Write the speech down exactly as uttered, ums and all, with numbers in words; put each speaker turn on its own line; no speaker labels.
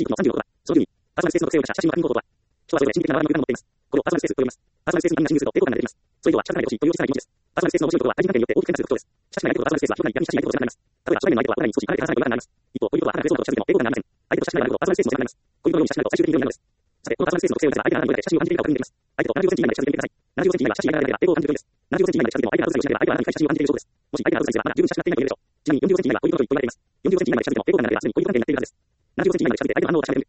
のさんじゅうのことは、その順に、パーソナルスペースの特性を生かした写真の加工とは、人はそれぞれ心理的な周りの空間を持っています。これをパーソナルスペースと呼びます。パーソナルスペースにみんな侵入すると抵抗感が出てきます。それとは仕方ないでほしいという小さな気持ちです。パーソナルスペースの面白いことは、対人関係によって大きく変化することです。しかしない相手とパーソナルスペースは極端に闇に親しみ相手と近くなります。例えば、初対面の相手とはお互いに少し離れて話さないという場があります。一方、恋人とはあなたが別荘と近づいても抵抗感がありません。相手と親しみがあるとパーソナルスペースも近くなります。恋人のように親しみだと最終的に色になるのです。さて、このパーソナルスペースの特性を生かせば相手があなたにどれだけ親しみを感じているかを確認できます。相手とななじゅうごセンチ以内まで近づいてみてください。ななじゅうごセンチ以内は親しみがあるだけで抵抗を感じているんです。ななじゅうごセンチ以内まで近づいても相手がアウトサイドをしなければ相手はあなたに深い親しみを感じている証拠です。もし相手がアウトサイドすればまだ十分親しくなっていないと言えるでしょう。ちなみによんじゅうごセンチ以内は恋人距離と言われています。よんじゅうごセンチ以内まで近づいても抵抗感がなければすでに恋人関係になっているはずです。ななじゅうごセンチ以内まで近づいて相手の反応を確かめてみ